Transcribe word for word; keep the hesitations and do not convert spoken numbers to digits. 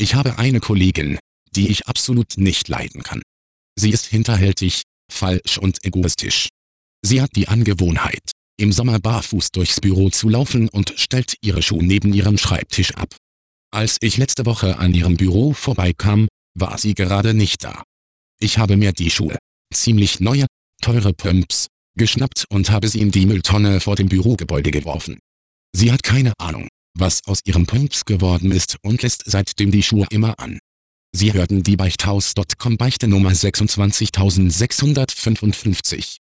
Ich habe eine Kollegin, die ich absolut nicht leiden kann. Sie ist hinterhältig, falsch und egoistisch. Sie hat die Angewohnheit, im Sommer barfuß durchs Büro zu laufen und stellt ihre Schuhe neben ihrem Schreibtisch ab. Als ich letzte Woche an ihrem Büro vorbeikam, war sie gerade nicht da. Ich habe mir die Schuhe, ziemlich neue, teure Pumps, geschnappt und habe sie in die Mülltonne vor dem Bürogebäude geworfen. Sie hat keine Ahnung, was aus ihren Pumps geworden ist und lässt seitdem die Schuhe immer an. Sie hörten die Beichthaus Punkt com Beichte Nummer sechsundzwanzigsechshundertfünfundfünfzig.